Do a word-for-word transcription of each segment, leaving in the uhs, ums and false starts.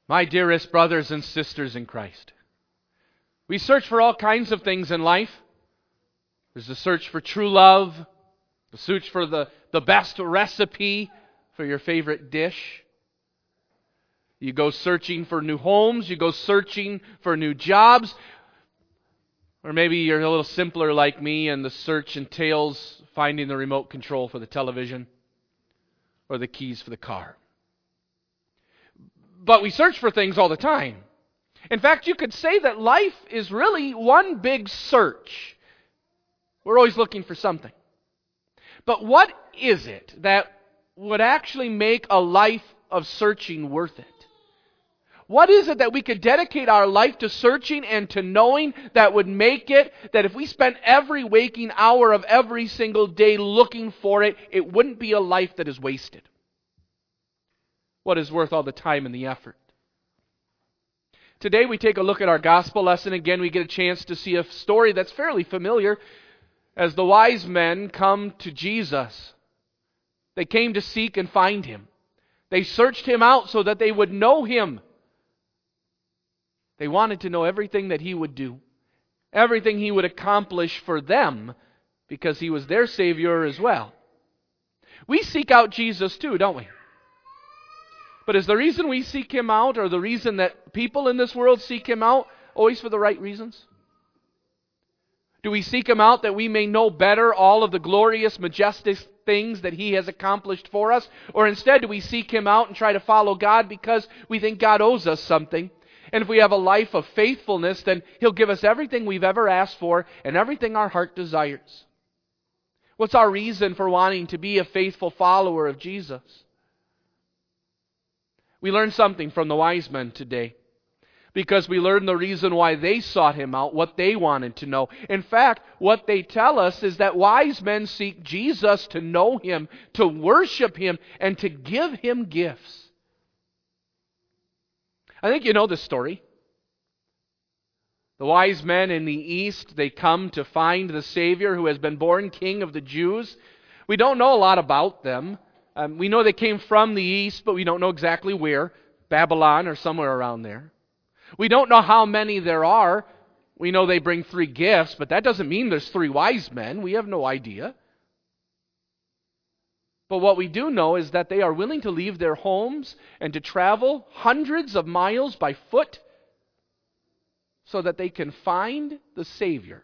My dearest brothers and sisters in Christ, we search for all kinds of things in life. There's the search for true love, the search for the, the best recipe for your favorite dish. You go searching for new homes, you go searching for new jobs. Or maybe you're a little simpler like me and the search entails finding the remote control for the television or the keys for the car. But we search for things all the time. In fact, you could say that life is really one big search. We're always looking for something. But what is it that would actually make a life of searching worth it? What is it that we could dedicate our life to searching and to knowing that would make it that if we spent every waking hour of every single day looking for it, it wouldn't be a life that is wasted? What is worth all the time and the effort? Today we take a look at our gospel lesson. Again, we get a chance to see a story that's fairly familiar as the wise men come to Jesus. They came to seek and find Him. They searched Him out so that they would know Him. They wanted to know everything that He would do, everything He would accomplish for them, because He was their Savior as well. We seek out Jesus too, don't we? But is the reason we seek Him out, or the reason that people in this world seek Him out, always for the right reasons? Do we seek Him out that we may know better all of the glorious, majestic things that He has accomplished for us? Or instead, do we seek Him out and try to follow God because we think God owes us something? And if we have a life of faithfulness, then He'll give us everything we've ever asked for and everything our heart desires. What's our reason for wanting to be a faithful follower of Jesus? We learn something from the wise men today, because we learn the reason why they sought Him out, what they wanted to know. In fact, what they tell us is that wise men seek Jesus to know Him, to worship Him, and to give Him gifts. I think you know this story. The wise men in the east, they come to find the Savior who has been born King of the Jews. We don't know a lot about them. Um, we know they came from the east, but we don't know exactly where. Babylon or somewhere around there. We don't know how many there are. We know they bring three gifts, but that doesn't mean there's three wise men. We have no idea. But what we do know is that they are willing to leave their homes and to travel hundreds of miles by foot so that they can find the Savior.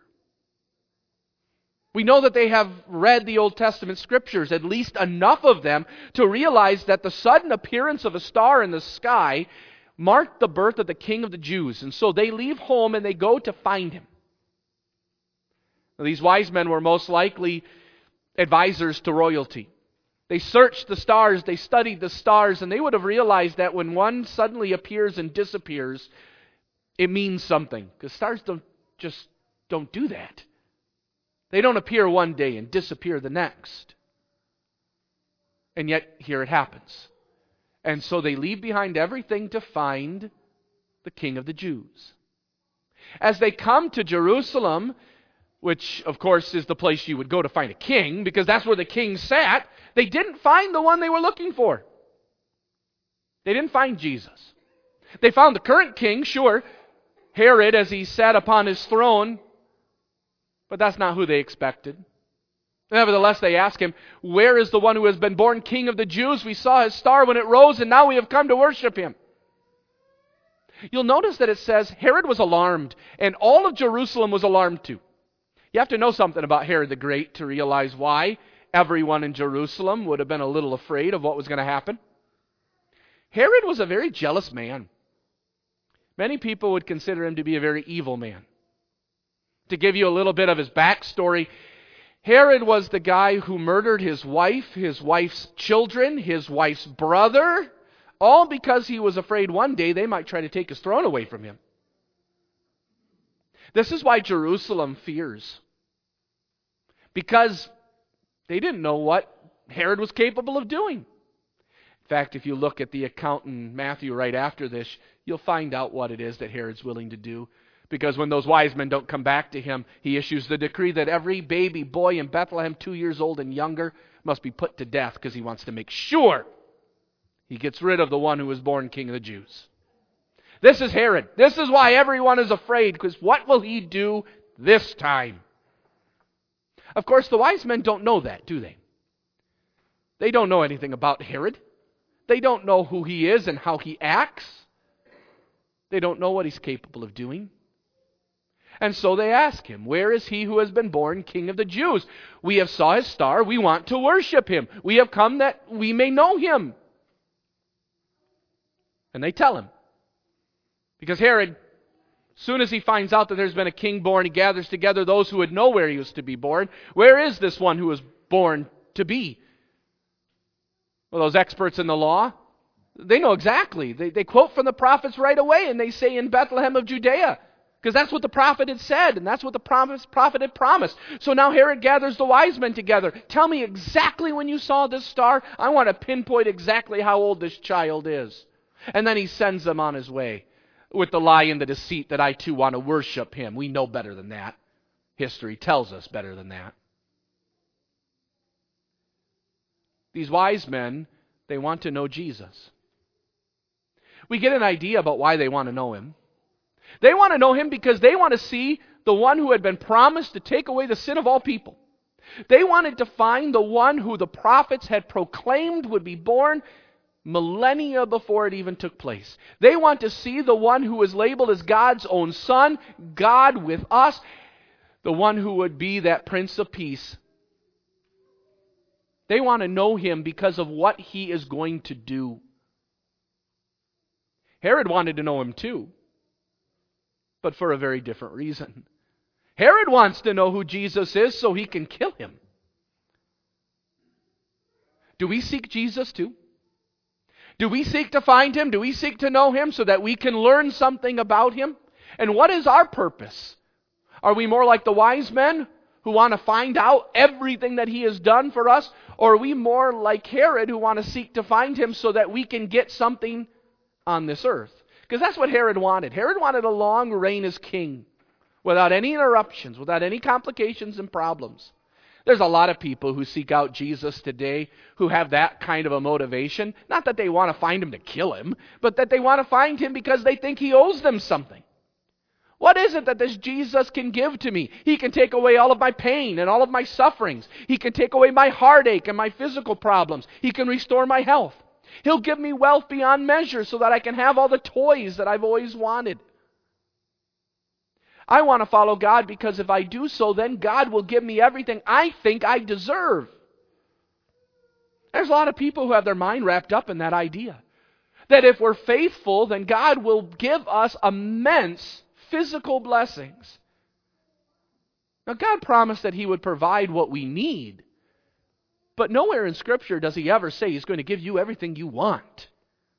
We know that they have read the Old Testament Scriptures, at least enough of them, to realize that the sudden appearance of a star in the sky marked the birth of the King of the Jews. And so they leave home and they go to find Him. Now, these wise men were most likely advisors to royalty. They searched the stars, they studied the stars, and they would have realized that when one suddenly appears and disappears, it means something. Because stars don't just don't do that. They don't appear one day and disappear the next. And yet, here it happens. And so they leave behind everything to find the King of the Jews. As they come to Jerusalem, which of course is the place you would go to find a king, because that's where the king sat, they didn't find the one they were looking for. They didn't find Jesus. They found the current king, sure, Herod, as he sat upon his throne, but that's not who they expected. Nevertheless, they ask him, "Where is the one who has been born King of the Jews? We saw his star when it rose, and now we have come to worship him." You'll notice that it says Herod was alarmed, and all of Jerusalem was alarmed too. You have to know something about Herod the Great to realize why everyone in Jerusalem would have been a little afraid of what was going to happen. Herod was a very jealous man. Many people would consider him to be a very evil man. To give you a little bit of his backstory, Herod was the guy who murdered his wife, his wife's children, his wife's brother, all because he was afraid one day they might try to take his throne away from him. This is why Jerusalem fears. Because they didn't know what Herod was capable of doing. In fact, if you look at the account in Matthew right after this, you'll find out what it is that Herod's willing to do. Because when those wise men don't come back to him, he issues the decree that every baby boy in Bethlehem, two years old and younger, must be put to death because he wants to make sure he gets rid of the one who was born King of the Jews. This is Herod. This is why everyone is afraid, because what will he do this time? Of course, the wise men don't know that, do they? They don't know anything about Herod. They don't know who he is and how he acts. They don't know what he's capable of doing. And so they ask him, where is he who has been born King of the Jews? We have saw his star. We want to worship him. We have come that we may know him. And they tell him. Because Herod, as soon as he finds out that there's been a king born, he gathers together those who would know where he was to be born. Where is this one who was born to be? Well, those experts in the law, they know exactly. They, they quote from the prophets right away, and they say in Bethlehem of Judea. Because that's what the prophet had said, and that's what the promise, prophet had promised. So now Herod gathers the wise men together. Tell me exactly when you saw this star. I want to pinpoint exactly how old this child is. And then he sends them on his way with the lie and the deceit that I too want to worship him. We know better than that. History tells us better than that. These wise men, they want to know Jesus. We get an idea about why they want to know him. They want to know him because they want to see the one who had been promised to take away the sin of all people. They wanted to find the one who the prophets had proclaimed would be born millennia before it even took place. They want to see the one who is labeled as God's own Son, God with us, the one who would be that Prince of Peace. They want to know him because of what he is going to do. Herod wanted to know him too, but for a very different reason. Herod wants to know who Jesus is so he can kill him. Do we seek Jesus too? Do we seek to find him? Do we seek to know him so that we can learn something about him? And what is our purpose? Are we more like the wise men who want to find out everything that he has done for us? Or are we more like Herod who want to seek to find him so that we can get something on this earth? Because that's what Herod wanted. Herod wanted a long reign as king without any interruptions, without any complications and problems. There's a lot of people who seek out Jesus today who have that kind of a motivation. Not that they want to find him to kill him, but that they want to find him because they think he owes them something. What is it that this Jesus can give to me? He can take away all of my pain and all of my sufferings. He can take away my heartache and my physical problems. He can restore my health. He'll give me wealth beyond measure so that I can have all the toys that I've always wanted. I want to follow God because if I do so, then God will give me everything I think I deserve. There's a lot of people who have their mind wrapped up in that idea. That if we're faithful, then God will give us immense physical blessings. Now, God promised that he would provide what we need. But nowhere in Scripture does he ever say he's going to give you everything you want.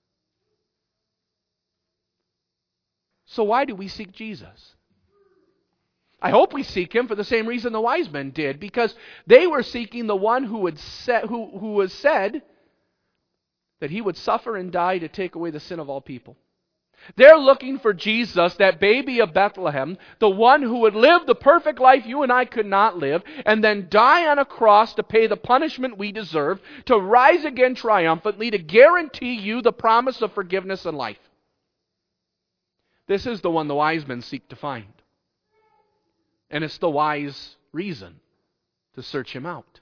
So why do we seek Jesus? I hope we seek him for the same reason the wise men did, because they were seeking the one who would sa- who, who was said that he would suffer and die to take away the sin of all people. They're looking for Jesus, that baby of Bethlehem, the one who would live the perfect life you and I could not live, and then die on a cross to pay the punishment we deserve, to rise again triumphantly, to guarantee you the promise of forgiveness and life. This is the one the wise men seek to find. And it's the wise reason to search him out.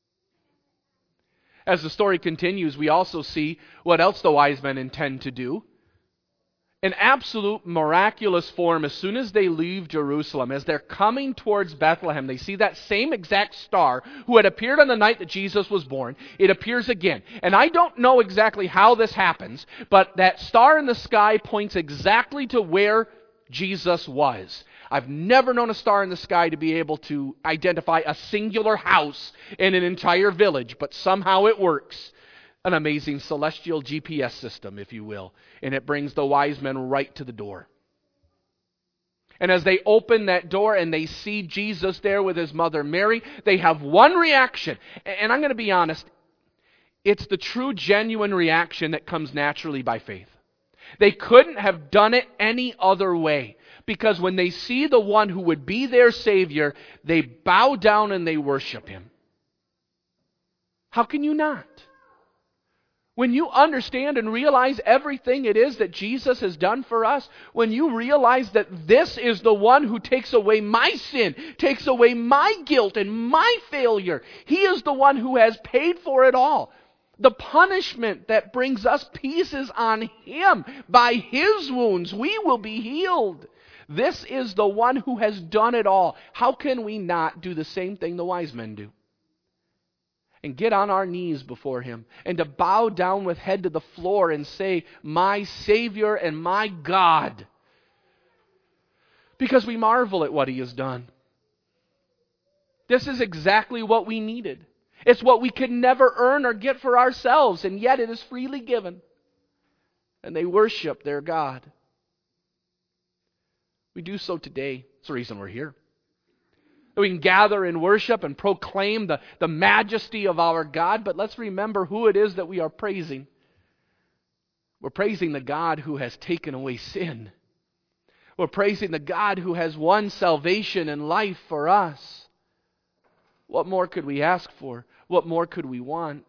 As the story continues, we also see what else the wise men intend to do. In absolute miraculous form, as soon as they leave Jerusalem, as they're coming towards Bethlehem, they see that same exact star who had appeared on the night that Jesus was born. It appears again. And I don't know exactly how this happens, but that star in the sky points exactly to where Jesus was. I've never known a star in the sky to be able to identify a singular house in an entire village, but somehow it works. An amazing celestial G P S system, if you will. And it brings the wise men right to the door. And as they open that door and they see Jesus there with his mother Mary, they have one reaction. And I'm going to be honest, it's the true, genuine reaction that comes naturally by faith. They couldn't have done it any other way. Because when they see the one who would be their Savior, they bow down and they worship him. How can you not? When you understand and realize everything it is that Jesus has done for us, when you realize that this is the one who takes away my sin, takes away my guilt and my failure, He is the one who has paid for it all. The punishment that brings us peace is on Him. By His wounds we will be healed. This is the one who has done it all. How can we not do the same thing the wise men do? And get on our knees before Him, and to bow down with head to the floor and say, my Savior and my God. Because we marvel at what He has done. This is exactly what we needed. It's what we could never earn or get for ourselves, and yet it is freely given. And they worship their God. We do so today. That's the reason we're here. We can gather and worship and proclaim the, the majesty of our God, but let's remember who it is that we are praising. We're praising the God who has taken away sin. We're praising the God who has won salvation and life for us. What more could we ask for? What more could we want?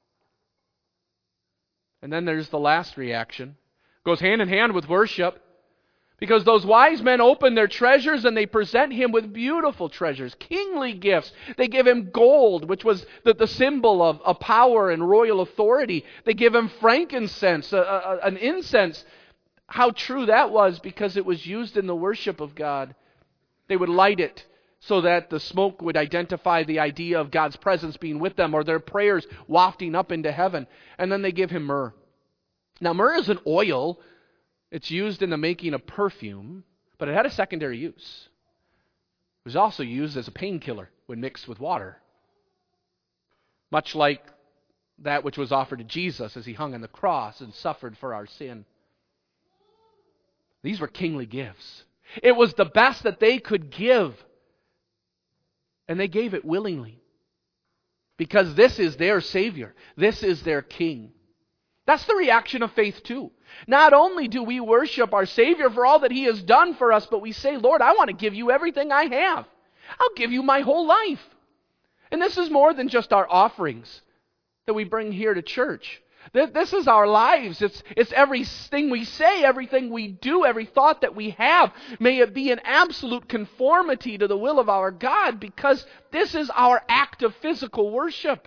And then there's the last reaction. It goes hand in hand with worship. Because those wise men open their treasures and they present Him with beautiful treasures, kingly gifts. They give Him gold, which was the, the symbol of, of power and royal authority. They give Him frankincense, a, a, an incense. How true that was, because it was used in the worship of God. They would light it so that the smoke would identify the idea of God's presence being with them, or their prayers wafting up into heaven. And then they give Him myrrh. Now myrrh is an oil. It's used in the making of perfume, but it had a secondary use. It was also used as a painkiller when mixed with water. Much like that which was offered to Jesus as He hung on the cross and suffered for our sin. These were kingly gifts. It was the best that they could give. And they gave it willingly. Because this is their Savior. This is their King. That's the reaction of faith too. Not only do we worship our Savior for all that He has done for us, but we say, Lord, I want to give You everything I have. I'll give You my whole life. And this is more than just our offerings that we bring here to church. This is our lives. It's, it's everything we say, everything we do, every thought that we have. May it be in absolute conformity to the will of our God, because this is our act of physical worship.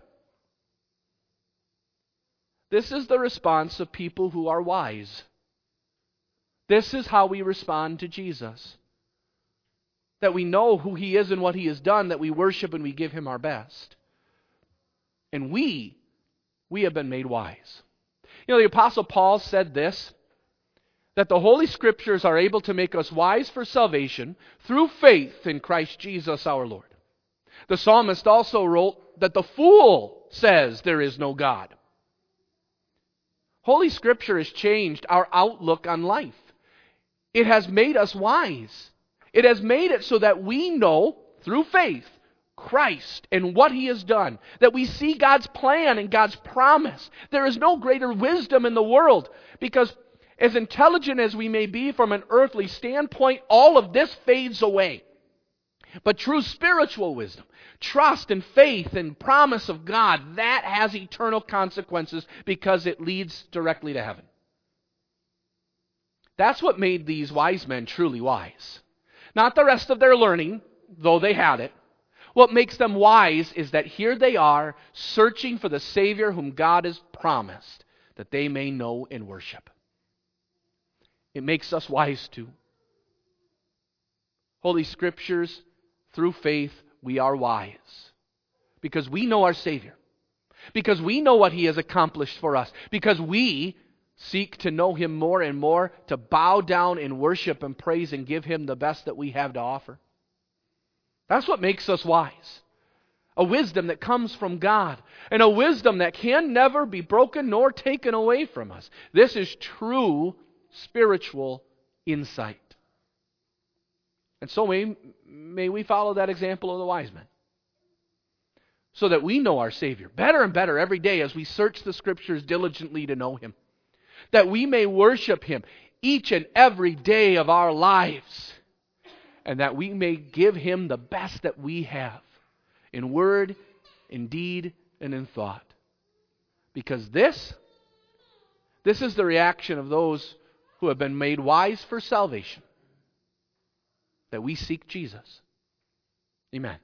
This is the response of people who are wise. This is how we respond to Jesus. That we know who He is and what He has done, that we worship and we give Him our best. And we, we have been made wise. You know, the Apostle Paul said this, that the Holy Scriptures are able to make us wise for salvation through faith in Christ Jesus our Lord. The psalmist also wrote that the fool says there is no God. Holy Scripture has changed our outlook on life. It has made us wise. It has made it so that we know, through faith, Christ and what He has done. That we see God's plan and God's promise. There is no greater wisdom in the world, because as intelligent as we may be from an earthly standpoint, all of this fades away. But true spiritual wisdom, trust and faith and promise of God, that has eternal consequences because it leads directly to heaven. That's what made these wise men truly wise. Not the rest of their learning, though they had it. What makes them wise is that here they are, searching for the Savior whom God has promised, that they may know and worship. It makes us wise too. Holy Scriptures, through faith, we are wise. Because we know our Savior. Because we know what He has accomplished for us. Because we seek to know Him more and more, to bow down and worship and praise and give Him the best that we have to offer. That's what makes us wise. A wisdom that comes from God. And a wisdom that can never be broken nor taken away from us. This is true spiritual insight. And so may, may we follow that example of the wise men. So that we know our Savior better and better every day as we search the Scriptures diligently to know Him. That we may worship Him each and every day of our lives. And that we may give Him the best that we have. In word, in deed, and in thought. Because this This is the reaction of those who have been made wise for salvation, that we seek Jesus. Amen.